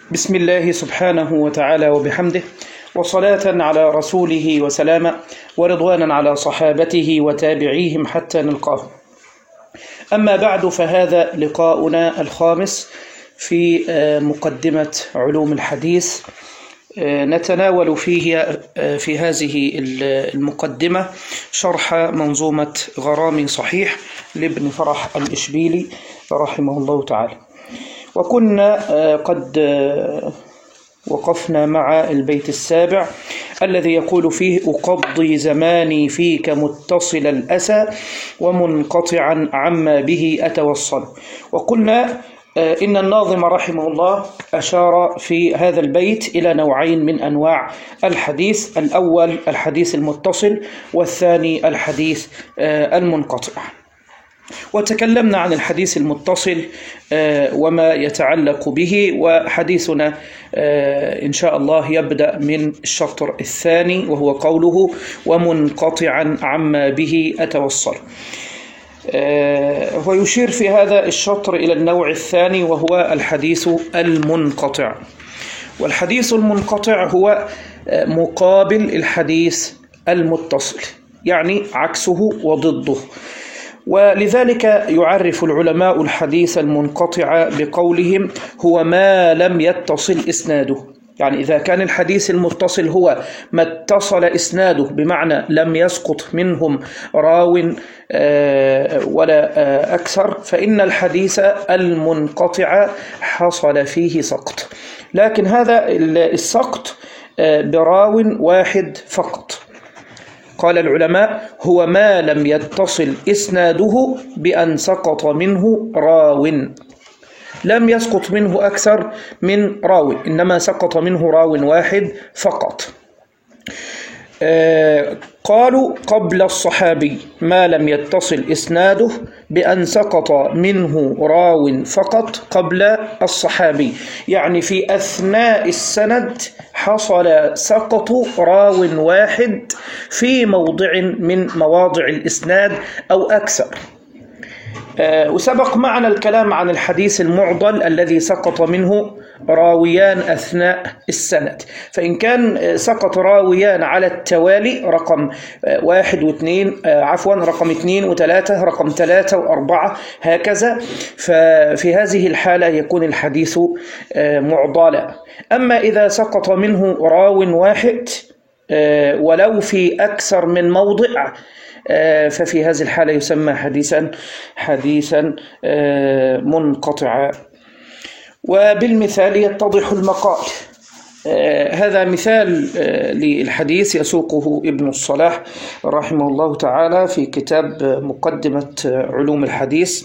بسم الله سبحانه وتعالى وبحمده، وصلاة على رسوله وسلاما، ورضوانا على صحابته وتابعيهم حتى نلقاه. أما بعد، فهذا لقاؤنا الخامس في مقدمة علوم الحديث. نتناول فيه في هذه المقدمة شرح منظومة غرامي صحيح لابن فرح الإشبيلي رحمه الله تعالى. وكنا قد وقفنا مع البيت السابع الذي يقول فيه: أقضي زماني فيك متصل الأسى ومنقطعا عما به أتوصل. وقلنا إن الناظم رحمه الله أشار في هذا البيت إلى نوعين من أنواع الحديث: الأول الحديث المتصل، والثاني الحديث المنقطع. وتكلمنا عن الحديث المتصل وما يتعلق به، وحديثنا إن شاء الله يبدأ من الشطر الثاني، وهو قوله: ومنقطعا عما به أتوصل. ويشير في هذا الشطر إلى النوع الثاني، وهو الحديث المنقطع. والحديث المنقطع هو مقابل الحديث المتصل، يعني عكسه وضده. ولذلك يعرف العلماء الحديث المنقطع بقولهم: هو ما لم يتصل إسناده. يعني إذا كان الحديث المتصل هو ما اتصل إسناده، بمعنى لم يسقط منهم راو ولا أكثر، فإن الحديث المنقطع حصل فيه سقط، لكن هذا السقط براو واحد فقط. قال العلماء: هو ما لم يتصل إسناده بأن سقط منه راو، لم يسقط منه أكثر من راو، إنما سقط منه راو واحد فقط. قالوا: قبل الصحابي ما لم يتصل إسناده بأن سقط منه راو فقط قبل الصحابي، يعني في أثناء السند حصل سقط راو واحد في موضع من مواضع الإسناد أو أكثر. وسبق معنا الكلام عن الحديث المعضل الذي سقط منه راويان أثناء السند. فإن كان سقط راويان على التوالي، رقم 1 و2 رقم 2 و3، رقم 3 و4، هكذا، ففي هذه الحالة يكون الحديث معضلا. أما إذا سقط منه راو واحد ولو في أكثر من موضع، ففي هذه الحالة يسمى حديثا منقطعا. وبالمثال يتضح المقال. هذا مثال للحديث يسوقه ابن الصلاح رحمه الله تعالى في كتاب مقدمة علوم الحديث.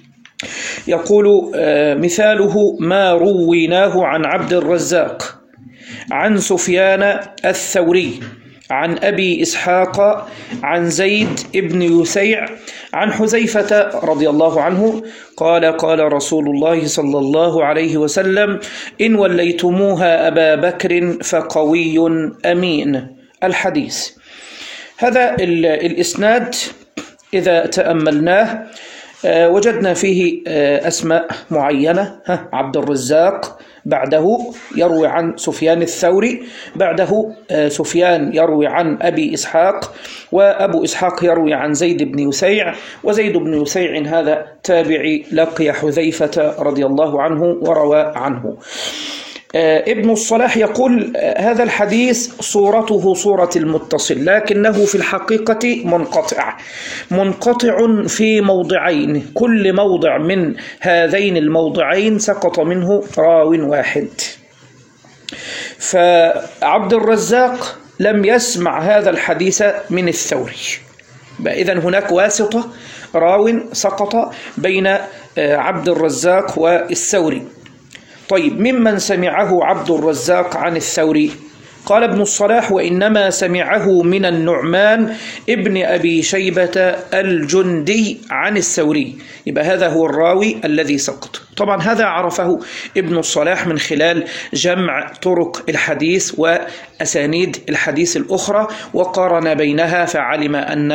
يقول: مثاله ما رويناه عن عبد الرزاق عن سفيان الثوري عن أبي إسحاق عن زيد بن يسيع عن حذيفة رضي الله عنه قال: قال رسول الله صلى الله عليه وسلم: إن وليتموها أبا بكر فقوي أمين. الحديث هذا الإسناد إذا تأملناه وجدنا فيه أسماء معينة: عبد الرزاق، بعده يروي عن سفيان الثوري، بعده سفيان يروي عن أبي إسحاق، وأبو إسحاق يروي عن زيد بن يسيع، وزيد بن يسيع هذا تابعي لقي حذيفة رضي الله عنه وروى عنه. ابن الصلاح يقول: هذا الحديث صورته صورة المتصل، لكنه في الحقيقة منقطع في موضعين، كل موضع من هذين الموضعين سقط منه راو واحد. فعبد الرزاق لم يسمع هذا الحديث من الثوري، إذن هناك واسطة، راو سقط بين عبد الرزاق والثوري. طيب، ممن سمعه عبد الرزاق عن الثوري؟ قال ابن الصلاح: وإنما سمعه من النعمان ابن أبي شيبة الجندي عن الثوري. يبقى هذا هو الراوي الذي سقط. طبعا هذا عرفه ابن الصلاح من خلال جمع طرق الحديث وأسانيد الحديث الأخرى، وقارن بينها فعلم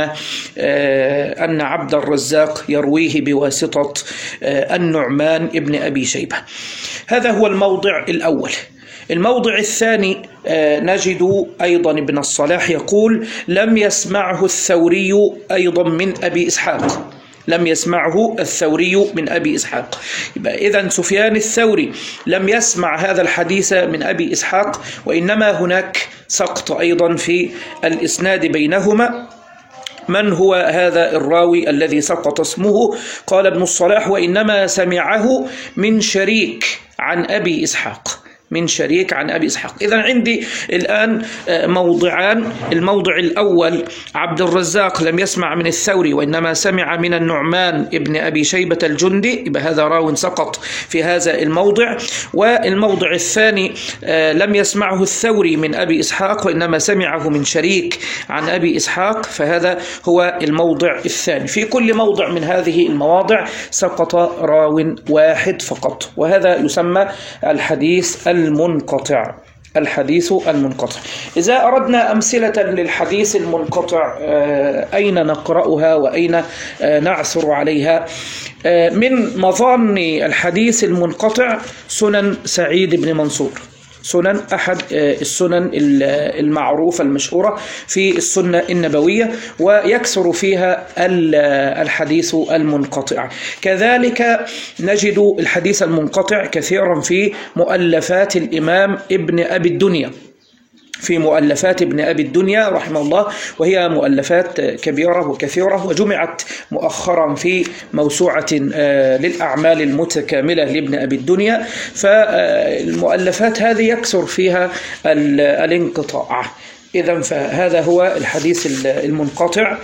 أن عبد الرزاق يرويه بواسطة النعمان ابن أبي شيبة. هذا هو الموضع الأول. الموضع الثاني نجد أيضا ابن الصلاح يقول لم يسمعه الثوري أيضا من أبي إسحاق، لم يسمعه الثوري من أبي إسحاق. إذن سفيان الثوري لم يسمع هذا الحديث من أبي إسحاق، وإنما هناك سقط أيضا في الإسناد بينهما. من هو هذا الراوي الذي سقط اسمه؟ قال ابن الصلاح وإنما سمعه من شريك عن أبي إسحاق، من شريك عن أبي إسحاق. إذن عندي الآن موضعان. الموضع الأول عبد الرزاق لم يسمع من الثوري وإنما سمع من النعمان ابن أبي شيبة الجندي، يبقى هذا راو سقط في هذا الموضع. والموضع الثاني لم يسمعه الثوري من أبي إسحاق وإنما سمعه من شريك عن أبي إسحاق، فهذا هو الموضع الثاني. في كل موضع من هذه المواضع سقط راو واحد فقط، وهذا يسمى الحديث المنقطع. الحديث المنقطع. إذا أردنا أمثلة للحديث المنقطع أين نقرأها وأين نعثر عليها؟ من مظان الحديث المنقطع سنن سعيد بن منصور، سنن أحد السنن المعروفة المشهورة في السنة النبوية، ويكثر فيها الحديث المنقطع. كذلك نجد الحديث المنقطع كثيرا في مؤلفات الإمام ابن أبي الدنيا، في مؤلفات ابن أبي الدنيا رحمه الله، وهي مؤلفات كبيرة وكثيرة، وجمعت مؤخرا في موسوعة للأعمال المتكاملة لابن أبي الدنيا. فالمؤلفات هذه يكثر فيها الانقطاع. إذن فهذا هو الحديث المنقطع.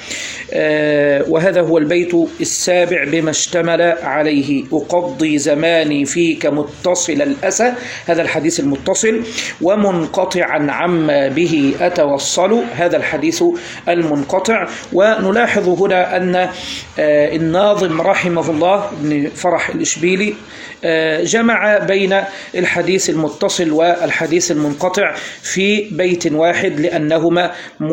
وهذا هو البيت السابع بما اشتمل عليه: أقضي زماني فيك متصل الأسى، هذا الحديث المتصل، ومنقطعا عما به أتوصل، هذا الحديث المنقطع. ونلاحظ هنا أن الناظم رحمه الله ابن فرح الإشبيلي جمع بين الحديث المتصل والحديث المنقطع في بيت واحد لأنهما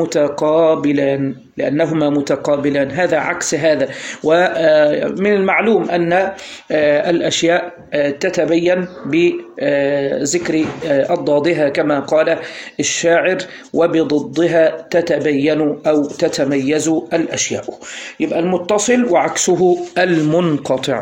متقابلان، هذا عكس هذا. ومن المعلوم أن الأشياء تتبين بذكر أضدادها كما قال الشاعر: وبضدها تتبين أو تتميز الأشياء. يبقى المتصل وعكسه المنقطع.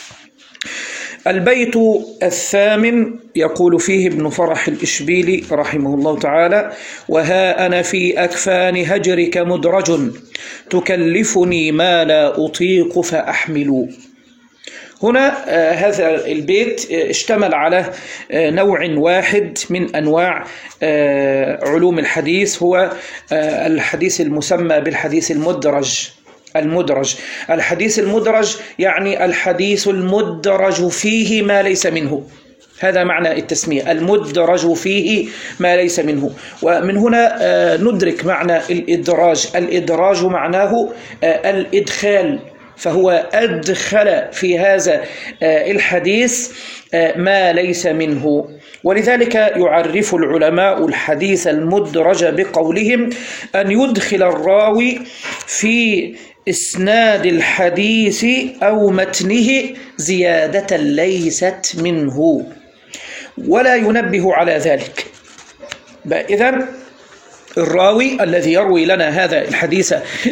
البيت الثامن يقول فيه ابن فرح الإشبيلي رحمه الله تعالى: وها أنا في أكفان هجرك مدرج تكلفني ما لا أطيق فأحمل. هنا هذا البيت اشتمل على نوع واحد من أنواع علوم الحديث، هو الحديث المسمى بالحديث المدرج. الحديث المدرج يعني الحديث المدرج فيه ما ليس منه، هذا معنى التسمية، المدرج فيه ما ليس منه. ومن هنا ندرك معنى الإدراج. الإدراج معناه الإدخال، فهو أدخل في هذا الحديث ما ليس منه. ولذلك يعرف العلماء الحديث المدرج بقولهم: أن يدخل الراوي في إسناد الحديث أو متنه زيادة ليست منه ولا ينبه على ذلك. إذن الراوي الذي يروي لنا هذا الحديث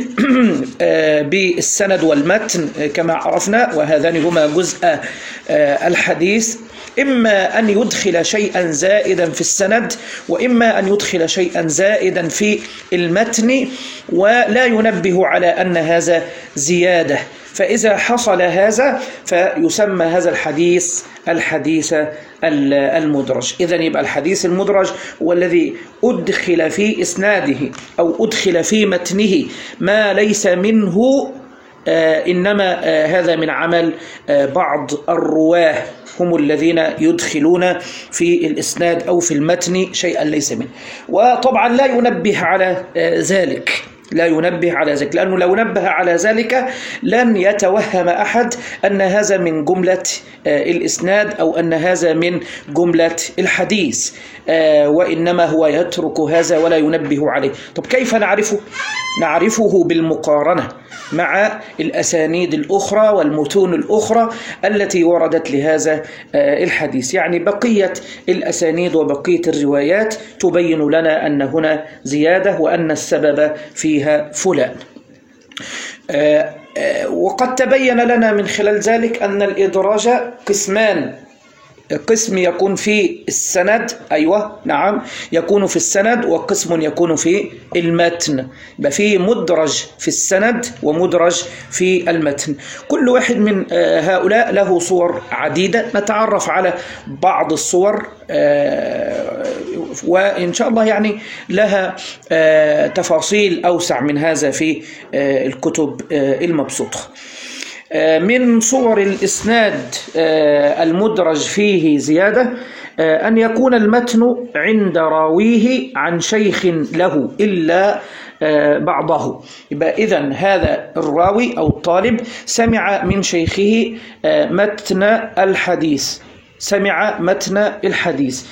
بالسند والمتن كما عرفنا، وهذان هما جزء الحديث، إما أن يدخل شيئا زائدا في السند، وإما أن يدخل شيئا زائدا في المتن ولا ينبه على أن هذا زيادة. فإذا حصل هذا فيسمى هذا الحديث المدرج. إذن يبقى الحديث المدرج هو الذي أدخل في إسناده أو أدخل في متنه ما ليس منه، إنما هذا من عمل بعض الرواه، هم الذين يدخلون في الإسناد أو في المتن شيئا ليس منه. وطبعا لا ينبه على ذلك، لأنه لو نبه على ذلك لن يتوهم أحد أن هذا من جملة الإسناد أو أن هذا من جملة الحديث، وإنما هو يترك هذا ولا ينبه عليه. طب كيف نعرفه؟ نعرفه بالمقارنة. مع الأسانيد الأخرى والمتون الأخرى التي وردت لهذا الحديث. يعني بقية الأسانيد وبقية الروايات تبين لنا أن هنا زيادة وأن السبب فيها فلان. وقد تبين لنا من خلال ذلك أن الإدراج قسمان: قسم يكون في السند، أيوة نعم، يكون في السند، وقسم يكون في المتن. يبقى في مدرج في السند ومدرج في المتن. كل واحد من هؤلاء له صور عديدة، نتعرف على بعض الصور وإن شاء الله يعني لها تفاصيل أوسع من هذا في الكتب المبسوطة. من صور الإسناد المدرج فيه زيادة أن يكون المتن عند راويه عن شيخ له إلا بعضه. يبقى إذن هذا الراوي أو الطالب سمع من شيخه متن الحديث، سمع متن الحديث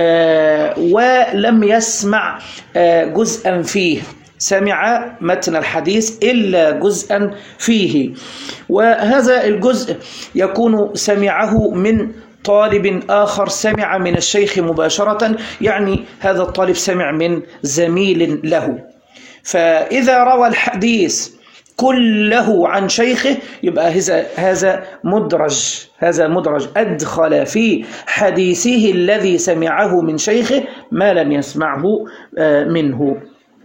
ولم يسمع جزءا فيه، سمع متن الحديث إلا جزءا فيه، وهذا الجزء يكون سمعه من طالب آخر سمع من الشيخ مباشرة، يعني هذا الطالب سمع من زميل له. فإذا روى الحديث كله عن شيخه يبقى هذا مدرج، هذا مدرج أدخل في حديثه الذي سمعه من شيخه ما لم يسمعه منه.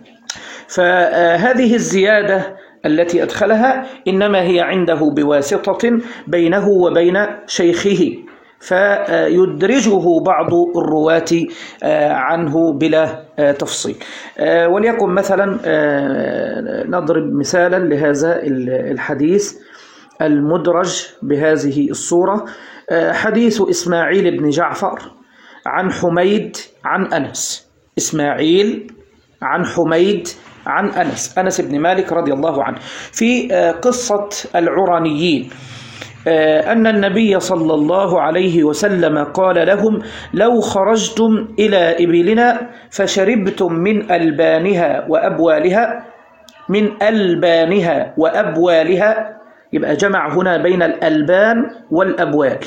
فهذه الزيادة التي أدخلها إنما هي عنده بواسطة بينه وبين شيخه، فيدرجه بعض الرواة عنه بلا تفصيل. وليكن مثلا نضرب مثالا لهذا الحديث المدرج بهذه الصورة: حديث إسماعيل بن جعفر عن حميد عن أنس. إسماعيل عن حميد عن أنس بن مالك رضي الله عنه في قصة العرانيين، أن النبي صلى الله عليه وسلم قال لهم: لو خرجتم إلى إبلنا فشربتم من ألبانها وأبوالها، من ألبانها وأبوالها، يبقى جمع هنا بين الألبان والأبوال.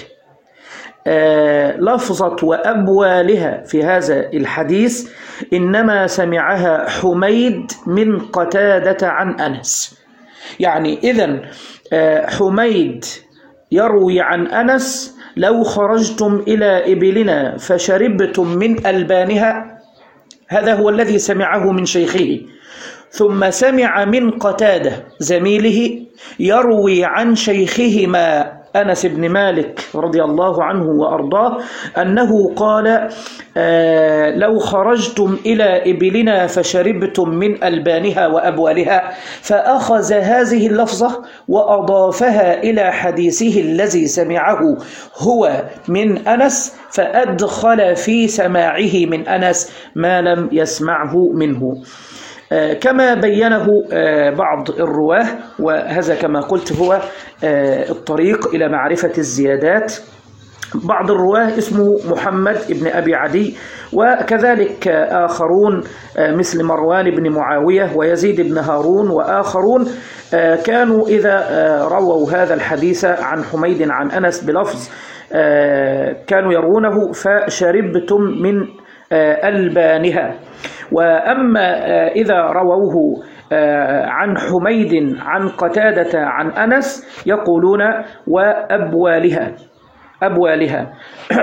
لفظة وأبوالها في هذا الحديث إنما سمعها حميد من قتادة عن أنس. يعني إذن حميد يروي عن أنس: لو خرجتم إلى إبلنا فشربتم من ألبانها، هذا هو الذي سمعه من شيخه. ثم سمع من قتادة زميله يروي عن شيخهما أنس بن مالك رضي الله عنه وأرضاه أنه قال: لو خرجتم إلى إبلنا فشربتم من ألبانها وأبوالها، فأخذ هذه اللفظة وأضافها إلى حديثه الذي سمعه هو من أنس، فأدخل في سماعه من أنس ما لم يسمعه منه، كما بينه بعض الرواه. وهذا كما قلت هو الطريق إلى معرفة الزيادات. بعض الرواه اسمه محمد بن أبي عدي، وكذلك آخرون مثل مروان بن معاوية ويزيد بن هارون وآخرون كانوا إذا رووا هذا الحديث عن حميد عن أنس بلفظ كانوا يروونه: فشربتم من ألبانها. وأما إذا رووه عن حميد عن قتادة عن أنس يقولون وأبوالها، أبوالها.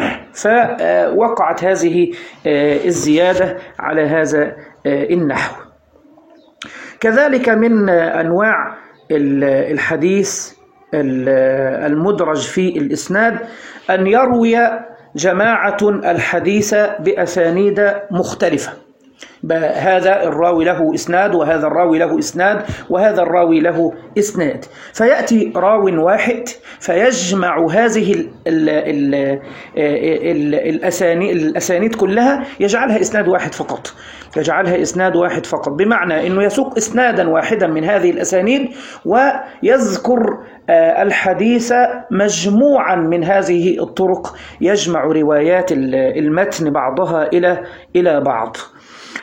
فوقعت هذه الزيادة على هذا النحو. كذلك من أنواع الحديث المدرج في الإسناد أن يروي جماعة الحديث بأسانيد مختلفة. هذا الراوي له إسناد وهذا الراوي له إسناد وهذا الراوي له إسناد، فيأتي راو واحد فيجمع هذه الأسانيد كلها يجعلها إسناد واحد فقط، يجعلها إسناد واحد فقط، بمعنى أنه يسوق إسنادا واحدا من هذه الأسانيد ويذكر الحديث مجموعا من هذه الطرق، يجمع روايات المتن بعضها إلى بعض.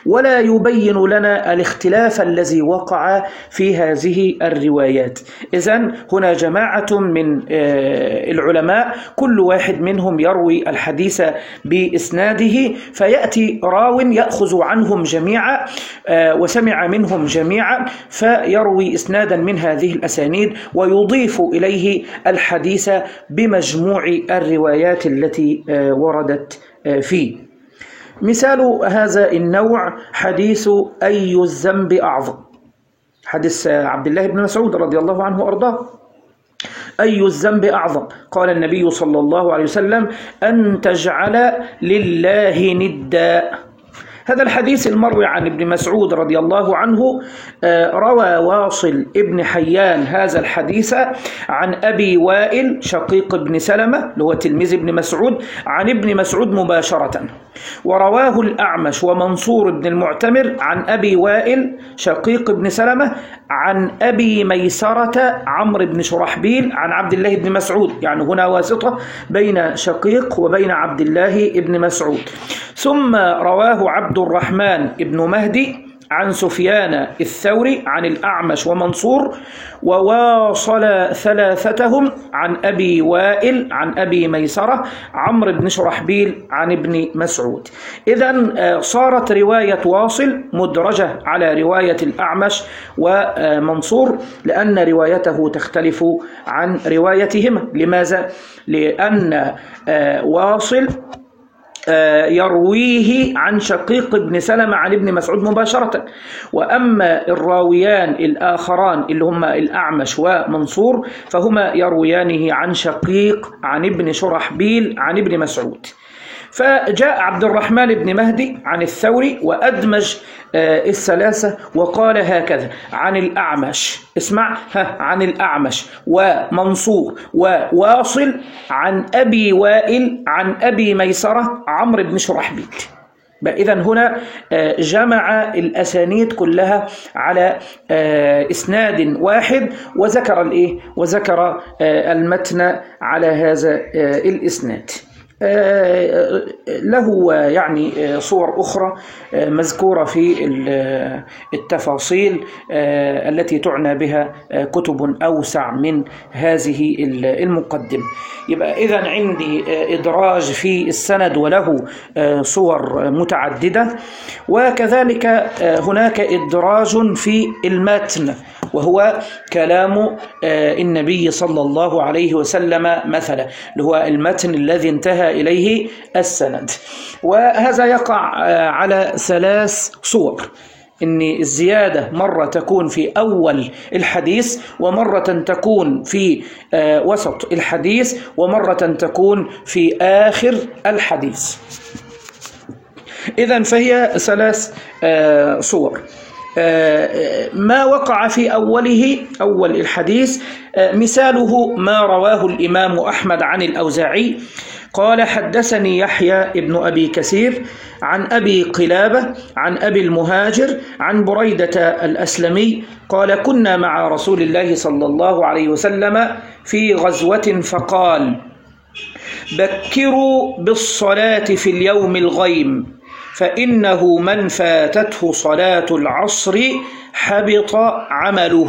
ولا يبين لنا الاختلاف الذي وقع في هذه الروايات. إذن هنا جماعة من العلماء كل واحد منهم يروي الحديث بإسناده، فيأتي راو يأخذ عنهم جميعا وسمع منهم جميعا، فيروي إسنادا من هذه الأسانيد ويضيف إليه الحديث بمجموع الروايات التي وردت فيه. مثال هذا النوع حديث أي الذنب أعظم، حديث عبد الله بن مسعود رضي الله عنه وأرضاه. أي الذنب أعظم؟ قال النبي صلى الله عليه وسلم: أن تجعل لله ندا. هذا الحديث المروي عن ابن مسعود رضي الله عنه روى واصل ابن حيان هذا الحديث عن أبي وائل شقيق بن سلمة اللي هو تلميذ ابن مسعود عن ابن مسعود مباشرة، ورواه الأعمش ومنصور بن المعتمر عن أبي وائل شقيق بن سلمة عن أبي ميسرة عمرو بن شرحبيل عن عبد الله بن مسعود، يعني هنا واسطة بين شقيق وبين عبد الله بن مسعود. ثم رواه عبد الرحمن بن مهدي عن سفيان الثوري عن الأعمش ومنصور، وواصل ثلاثتهم عن أبي وائل عن أبي ميسرة عمرو بن شرحبيل عن ابن مسعود. إذن صارت رواية واصل مدرجة على رواية الأعمش ومنصور، لأن روايته تختلف عن روايتهما. لماذا؟ لأن واصل يرويه عن شقيق بن سلمة عن ابن مسعود مباشرة، وأما الراويان الآخران اللي هما الأعمش ومنصور فهما يرويانه عن شقيق عن ابن شرحبيل عن ابن مسعود. فجاء عبد الرحمن بن مهدي عن الثوري وأدمج الثلاثة وقال هكذا: عن الأعمش، اسمع، عن الأعمش ومنصور وواصل عن أبي وائل عن أبي ميسرة عمرو بن شرحبيل. إذن هنا جمع الأسانيد كلها على إسناد واحد، وذكر المتن على هذا الإسناد. له يعني صور أخرى مذكورة في التفاصيل التي تعنى بها كتب أوسع من هذه المقدمة. يبقى إذن عندي إدراج في السند وله صور متعددة، وكذلك هناك إدراج في المتن وهو كلام النبي صلى الله عليه وسلم مثلا، اللي هو المتن الذي انتهى إليه السند. وهذا يقع على 3 صور: إن الزيادة مرة تكون في أول الحديث، ومرة تكون في وسط الحديث، ومرة تكون في آخر الحديث. إذن فهي 3 صور. ما وقع في أول الحديث مثاله ما رواه الإمام أحمد عن الأوزاعي قال: حدثني يحيى ابن أبي كثير عن أبي قلابة عن أبي المهاجر عن بريدة الأسلمي قال: كنا مع رسول الله صلى الله عليه وسلم في غزوة فقال: بكروا بالصلاة في اليوم الغيم، فإنه من فاتته صلاة العصر حبط عمله.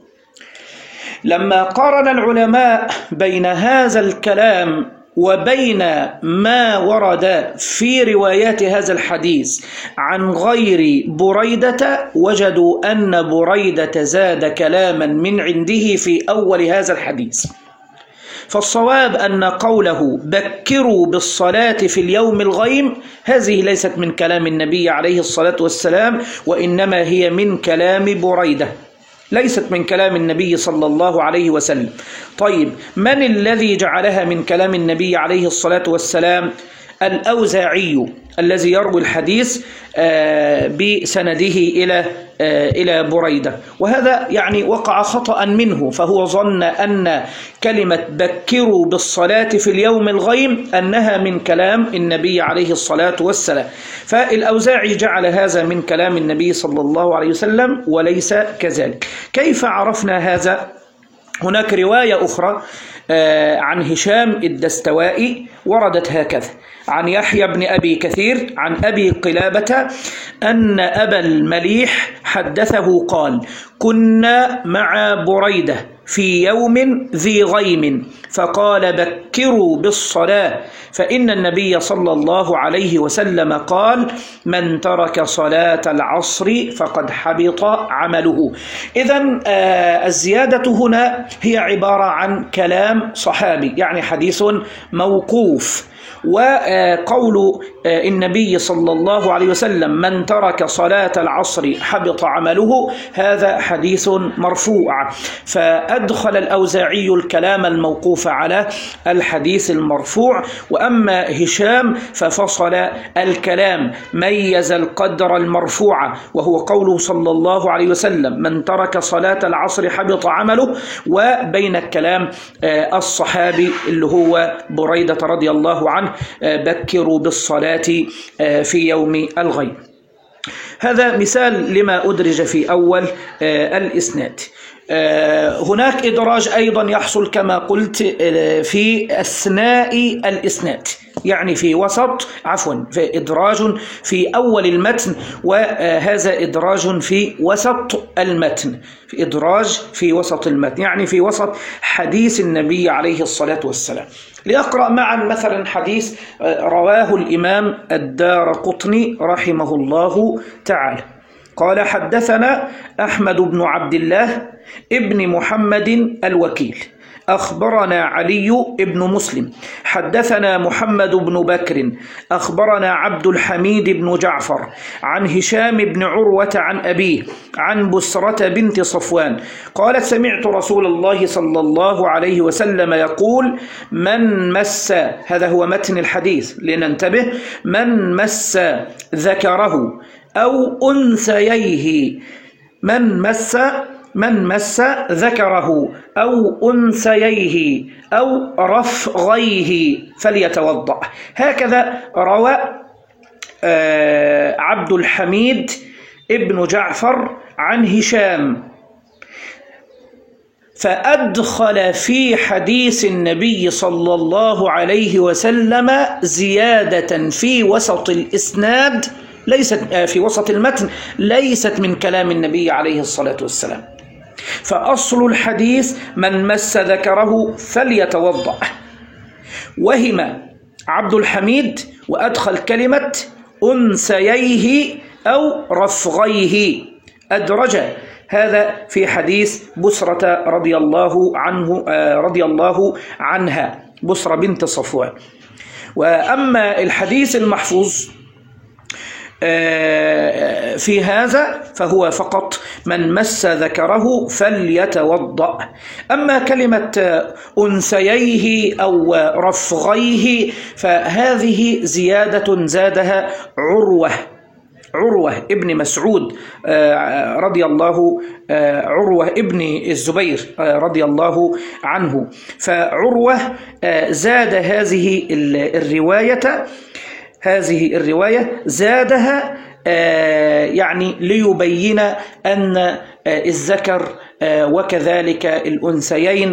لما قارن العلماء بين هذا الكلام وبين ما ورد في روايات هذا الحديث عن غير بريدة، وجدوا أن بريدة زاد كلاما من عنده في أول هذا الحديث. فالصواب أن قوله بكروا بالصلاة في اليوم الغيم هذه ليست من كلام النبي عليه الصلاة والسلام، وإنما هي من كلام بريدة، ليست من كلام النبي صلى الله عليه وسلم. طيب، من الذي جعلها من كلام النبي عليه الصلاة والسلام؟ الأوزاعي الذي يروي الحديث بسنده إلى بريدة، وهذا يعني وقع خطأ منه، فهو ظن أن كلمة بكروا بالصلاة في اليوم الغيم أنها من كلام النبي عليه الصلاة والسلام، فالأوزاعي جعل هذا من كلام النبي صلى الله عليه وسلم وليس كذلك. كيف عرفنا هذا؟ هناك رواية أخرى عن هشام الدستوائي وردت هكذا: عن يحيى بن أبي كثير عن أبي قلابة أن أبا المليح حدثه قال: كنا مع بريدة في يوم ذي غيم فقال: بكروا بالصلاة فإن النبي صلى الله عليه وسلم قال: من ترك صلاة العصر فقد حبط عمله. إذن الزيادة هنا هي عبارة عن كلام صحابي، يعني حديث موقوف. وقول النبي صلى الله عليه وسلم: من ترك صلاة العصر حبط عمله، هذا حديث مرفوع، فأدخل الأوزاعي الكلام الموقوف على الحديث المرفوع. وأما هشام ففصل الكلام، ميز القدر المرفوع وهو قوله صلى الله عليه وسلم: من ترك صلاة العصر حبط عمله، وبين الكلام الصحابي اللي هو بريدة رضي الله عنه: بكروا بالصلاة في يوم الغيم. هذا مثال لما أدرج في أول الإسناد. هناك إدراج أيضا يحصل كما قلت في أثناء الإسناد، يعني في وسط، في إدراج في أول المتن، وهذا إدراج في وسط المتن، في إدراج في وسط المتن، يعني في وسط حديث النبي عليه الصلاة والسلام. لأقرأ معا مثلا حديث رواه الإمام الدارقطني رحمه الله تعالى قال: حدثنا أحمد بن عبد الله ابن محمد الوكيل أخبرنا علي بن مسلم حدثنا محمد بن بكر أخبرنا عبد الحميد بن جعفر عن هشام بن عروة عن أبيه عن بسرة بنت صفوان قالت: سمعت رسول الله صلى الله عليه وسلم يقول: من مس، هذا هو متن الحديث لننتبه، من مس ذكره أو أنثييه، من مس ذكره أو أنثييه أو رفغيه فليتوضأ. هكذا روى عبد الحميد ابن جعفر عن هشام، فأدخل في حديث النبي صلى الله عليه وسلم زيادة في وسط الإسناد، ليست في وسط المتن، ليست من كلام النبي عليه الصلاة والسلام. فأصل الحديث: من مس ذكره فليتوضأ. وهم عبد الحميد وأدخل كلمة أنثييه أو رفغيه، أدرج هذا في حديث بسرة رضي الله عنها، بسرة بنت صفوان. وأما الحديث المحفوظ في هذا فهو فقط: من مس ذكره فليتوضأ. أما كلمة أنثييه أو رفغيه فهذه زيادة زادها عروة ابن مسعود رضي الله، عروة ابن الزبير رضي الله عنه. فعروة زاد هذه الرواية زادها يعني ليبين أن الذكر وكذلك الأنثيين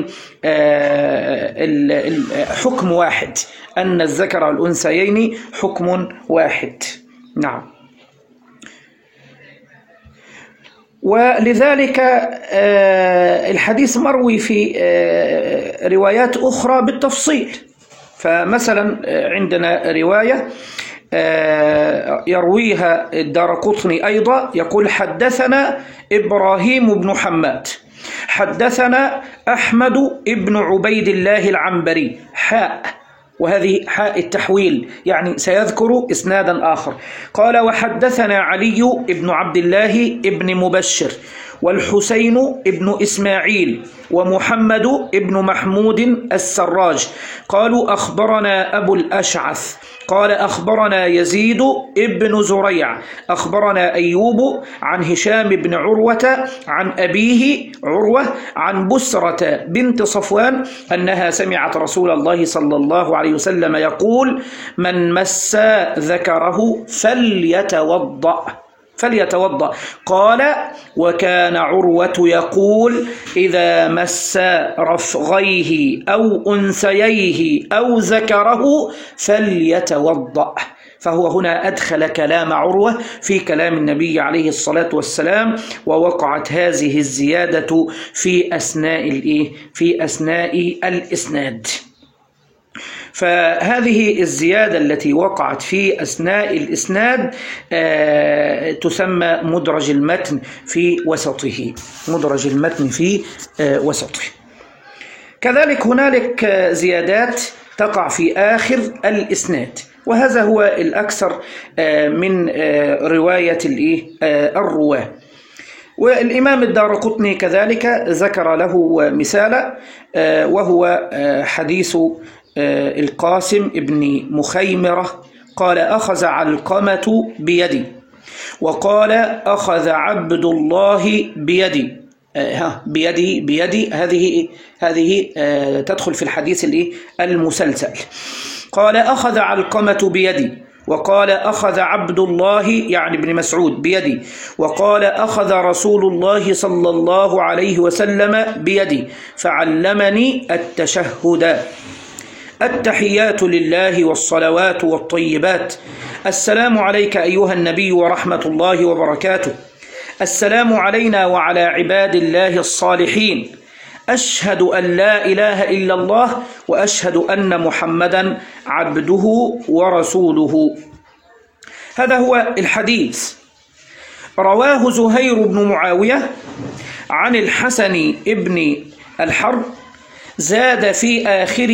حكم واحد، أن الذكر والأنثيين حكم واحد. نعم. ولذلك الحديث مروي في روايات أخرى بالتفصيل. فمثلا عندنا رواية يرويها الدارقطني أيضا، يقول: حدثنا إبراهيم بن حماد حدثنا أحمد بن عبيد الله العنبري، حاء، وهذه حاء التحويل، يعني سيذكر إسنادا آخر. قال: وحدثنا علي بن عبد الله بن مبشر والحسين بن إسماعيل ومحمد بن محمود السراج قالوا: أخبرنا أبو الأشعث قال: أخبرنا يزيد بن زريع أخبرنا أيوب عن هشام بن عروة عن أبيه عروة عن بسرة بنت صفوان أنها سمعت رسول الله صلى الله عليه وسلم يقول: من مس ذكره فليتوضأ. فليتوضأ. قال: وكان عروة يقول: إذا مس رفغيه أو أنثييه أو ذكره فليتوضأ. فهو هنا أدخل كلام عروة في كلام النبي عليه الصلاة والسلام، ووقعت هذه الزيادة في أثناء الإسناد. فهذه الزيادة التي وقعت في أثناء الإسناد تسمى مدرج المتن في وسطه. مدرج المتن في وسطه. كذلك هنالك زيادات تقع في آخر الإسناد، وهذا هو الأكثر من رواية الرواة. والإمام الدارقطني كذلك ذكر له مثالا، وهو حديث القاسم ابن مخيمرة قال: أخذ علقمة بيدي، وقال: أخذ عبد الله بيدي. بيدي هذه تدخل في الحديث المسلسل. قال: أخذ علقمة بيدي، وقال: أخذ عبد الله يعني ابن مسعود بيدي، وقال: أخذ رسول الله صلى الله عليه وسلم بيدي فعلمني التشهد: التحيات لله والصلوات والطيبات، السلام عليك أيها النبي ورحمة الله وبركاته، السلام علينا وعلى عباد الله الصالحين، أشهد أن لا إله إلا الله وأشهد أن محمدا عبده ورسوله. هذا هو الحديث. رواه زهير بن معاوية عن الحسن ابن الحرب، زاد في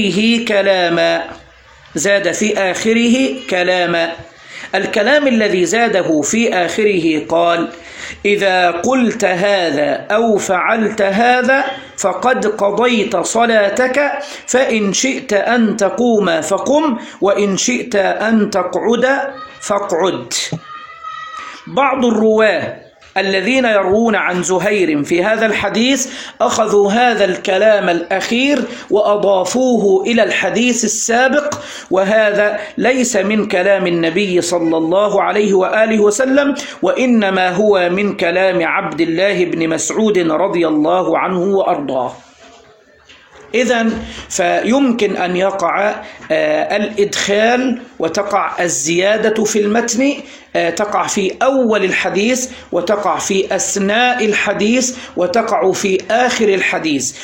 آخره كلاما. الكلام الذي زاده في آخره قال: إذا قلت هذا أو فعلت هذا فقد قضيت صلاتك، فإن شئت أن تقوم فقم، وإن شئت أن تقعد فاقعد. بعض الرواه الذين يروون عن زهير في هذا الحديث أخذوا هذا الكلام الأخير وأضافوه إلى الحديث السابق، وهذا ليس من كلام النبي صلى الله عليه وآله وسلم، وإنما هو من كلام عبد الله بن مسعود رضي الله عنه وأرضاه. إذن فيمكن أن يقع الإدخال وتقع الزيادة في المتن، تقع في أول الحديث وتقع في أثناء الحديث وتقع في آخر الحديث،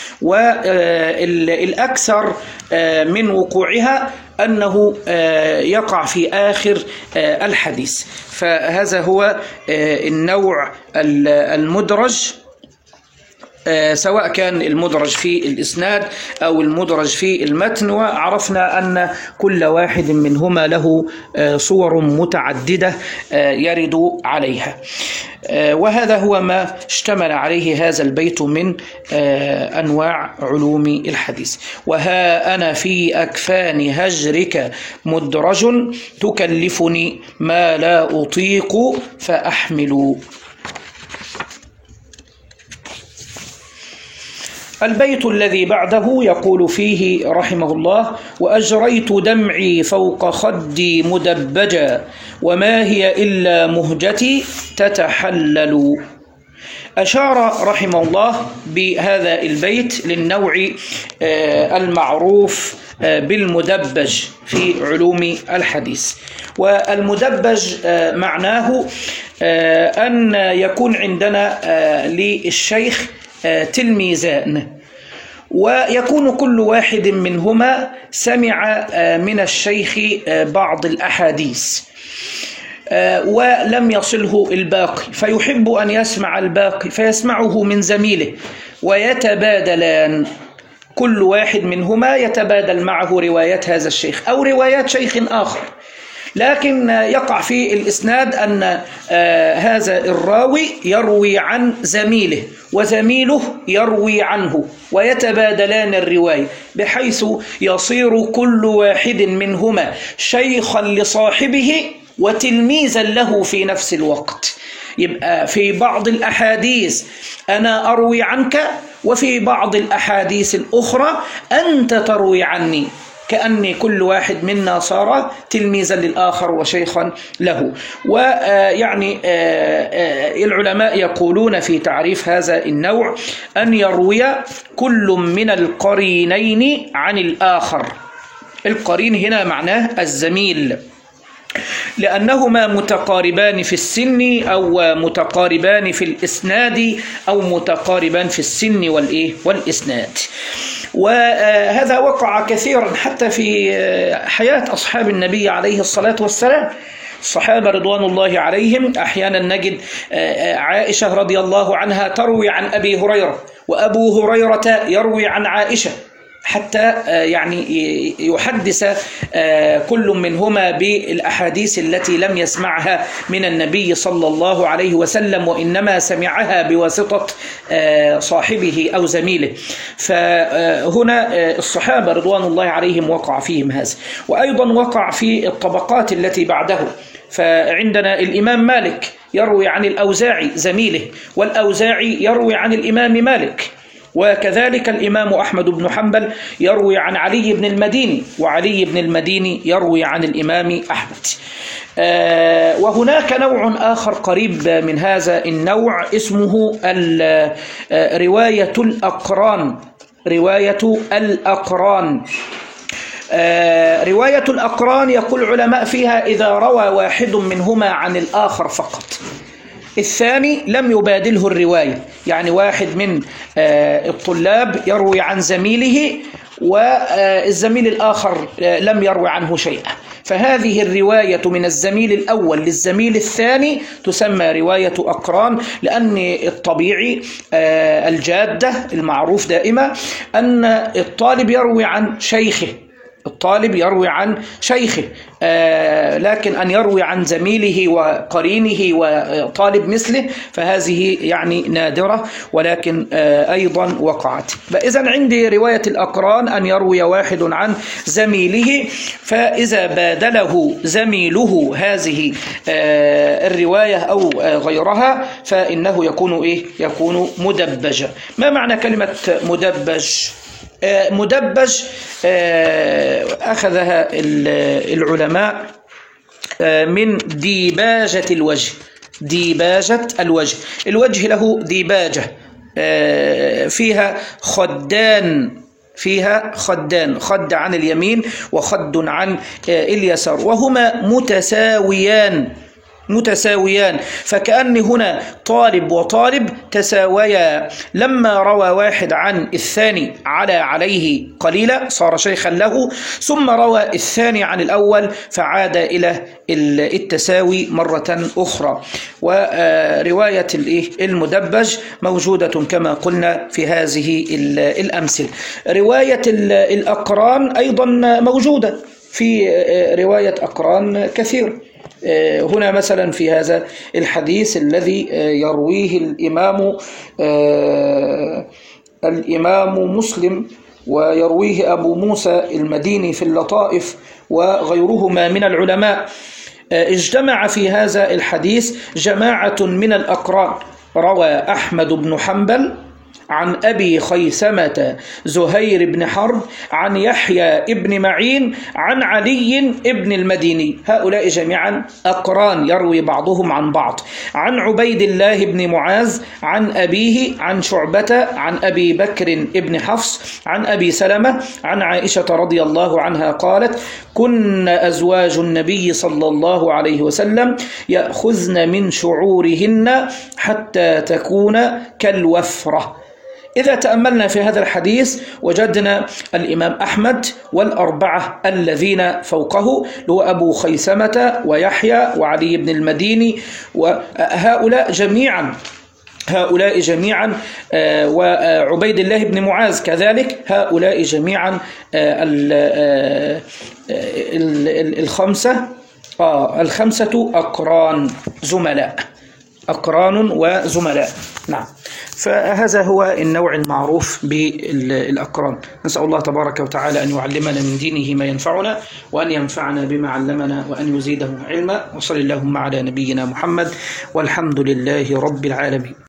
والأكثر من وقوعها أنه يقع في آخر الحديث. فهذا هو النوع المدرج، سواء كان المدرج في الإسناد أو المدرج في المتن. وعرفنا أن كل واحد منهما له صور متعددة يرد عليها، وهذا هو ما اشتمل عليه هذا البيت من أنواع علوم الحديث. وها أنا في أكفان هجرك مدرج، تكلفني ما لا أطيق فأحمل. البيت الذي بعده يقول فيه رحمه الله: وأجريت دمعي فوق خدي مدبجا، وما هي إلا مهجتي تتحلل. أشار رحمه الله بهذا البيت للنوع المعروف بالمدبج في علوم الحديث. والمدبج معناه أن يكون عندنا للشيخ تلميذان، ويكون كل واحد منهما سمع من الشيخ بعض الأحاديث ولم يصله الباقي، فيحب أن يسمع الباقي فيسمعه من زميله، ويتبادلان، كل واحد منهما يتبادل معه روايات هذا الشيخ أو روايات شيخ آخر. لكن يقع في الإسناد أن هذا الراوي يروي عن زميله وزميله يروي عنه، ويتبادلان الرواية، بحيث يصير كل واحد منهما شيخا لصاحبه وتلميذا له في نفس الوقت. يبقى في بعض الأحاديث أنا أروي عنك، وفي بعض الأحاديث الأخرى أنت تروي عني. كأن كل واحد منا صار تلميذا للآخر وشيخا له. ويعني العلماء يقولون في تعريف هذا النوع أن يروي كل من القرينين عن الآخر. القرين هنا معناه الزميل، لأنهما متقاربان في السن أو متقاربان في الإسناد أو متقاربان في السن والإسناد. وهذا وقع كثيرا حتى في حياة أصحاب النبي عليه الصلاة والسلام. الصحابة رضوان الله عليهم أحيانا نجد عائشة رضي الله عنها تروي عن أبي هريرة، وأبو هريرة يروي عن عائشة، حتى يعني يحدث كل منهما بالأحاديث التي لم يسمعها من النبي صلى الله عليه وسلم، وإنما سمعها بواسطة صاحبه أو زميله. فهنا الصحابة رضوان الله عليهم وقع فيهم هذا. وأيضا وقع في الطبقات التي بعده. فعندنا الإمام مالك يروي عن الأوزاعي زميله، والأوزاعي يروي عن الإمام مالك، وكذلك الإمام أحمد بن حنبل يروي عن علي بن المديني، وعلي بن المديني يروي عن الإمام أحمد. وهناك نوع آخر قريب من هذا النوع اسمه رواية الأقران. رواية الأقران. رواية الأقران يقول العلماء فيها إذا روى واحد منهما عن الآخر فقط، الثاني لم يبادله الرواية، يعني واحد من الطلاب يروي عن زميله والزميل الآخر لم يروي عنه شيئا، فهذه الرواية من الزميل الأول للزميل الثاني تسمى رواية أقران. لأن الطبيعي الجادة المعروف دائما أن الطالب يروي عن شيخه، الطالب يروي عن شيخه، لكن أن يروي عن زميله وقرينه وطالب مثله فهذه يعني نادرة، ولكن أيضا وقعت. فإذا عندي رواية الأقران أن يروي واحد عن زميله، فإذا بادله زميله هذه الرواية أو غيرها فإنه يكون يكون مدبجا. ما معنى كلمة مدبج؟ مدبج أخذها العلماء من ديباجة الوجه. ديباجة الوجه، الوجه له ديباجة فيها خدان، فيها خدان، خد عن اليمين وخد عن اليسار، وهما متساويان، فكأن هنا طالب وطالب تساويا. لما روى واحد عن الثاني عليه قليلا صار شيخا له، ثم روى الثاني عن الأول فعاد إلى التساوي مرة أخرى. ورواية المدبج موجودة كما قلنا في هذه الأمثلة. رواية الأقران أيضا موجودة في رواية أقران كثير. هنا مثلا في هذا الحديث الذي يرويه الإمام مسلم ويرويه أبو موسى المديني في اللطائف وغيرهما من العلماء، اجتمع في هذا الحديث جماعة من الأقران. روى أحمد بن حنبل عن أبي خيثمة زهير بن حرب عن يحيى ابن معين عن علي ابن المديني، هؤلاء جميعا أقران يروي بعضهم عن بعض. عن عبيد الله بن معاذ عن أبيه عن شعبة عن أبي بكر ابن حفص عن أبي سلمة عن عائشة رضي الله عنها قالت: كن أزواج النبي صلى الله عليه وسلم يأخذن من شعورهن حتى تكون كالوفرة. إذا تأملنا في هذا الحديث وجدنا الإمام أحمد والأربعة الذين فوقه، هو أبو خيثمة ويحيى وعلي بن المديني، وهؤلاء جميعا وعبيد الله بن معاذ كذلك، هؤلاء جميعا الخمسة أقران زملاء، أقران وزملاء. نعم، فهذا هو النوع المعروف بالأقران. نسأل الله تبارك وتعالى أن يعلمنا من دينه ما ينفعنا، وأن ينفعنا بما علمنا، وأن يزيده علما. وصل اللهم على نبينا محمد، والحمد لله رب العالمين.